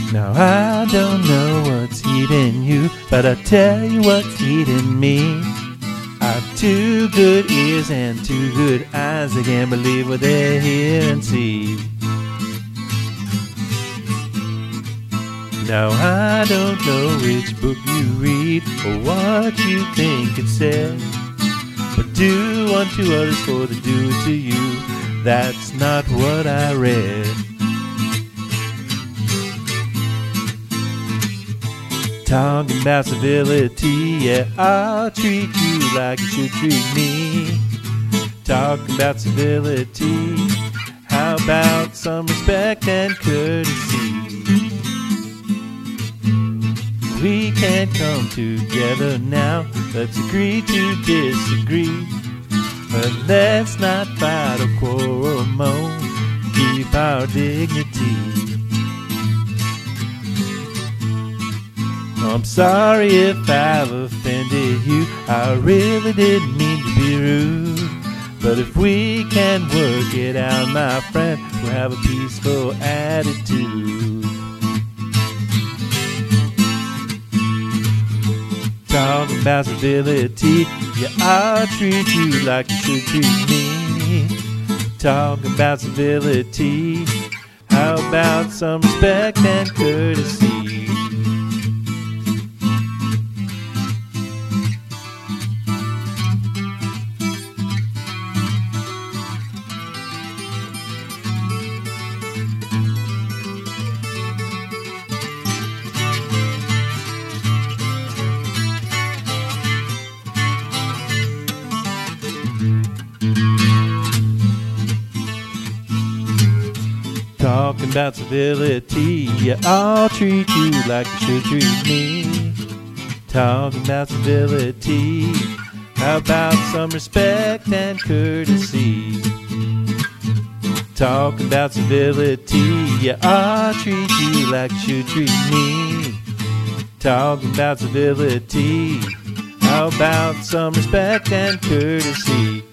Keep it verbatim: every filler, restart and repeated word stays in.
Now I don't know what's eating you, but I tell you what's eating me. I've two good ears and two good eyes. I can't believe what they hear and see. Now I don't know which book you read or what you think it says, but do unto others for they do it to you. That's not what I read. Talking about civility, yeah, I'll treat you like you should treat me. Talking about civility, how about some respect and courtesy? We can't come together now, let's agree to disagree. But let's not fight or quarrel more, keep our dignity. I'm sorry if I've offended you, I really didn't mean to be rude. But if we can work it out, my friend, we'll have a peaceful attitude. Talking about civility, yeah, I'll treat you like you should treat me. Talking about civility, how about some respect and courtesy? Talking about civility, yeah, I'll treat you like you should treat me. Talking about civility, how about some respect and courtesy? Talking about civility, yeah, I'll treat you like you should treat me. Talking about civility, how about some respect and courtesy?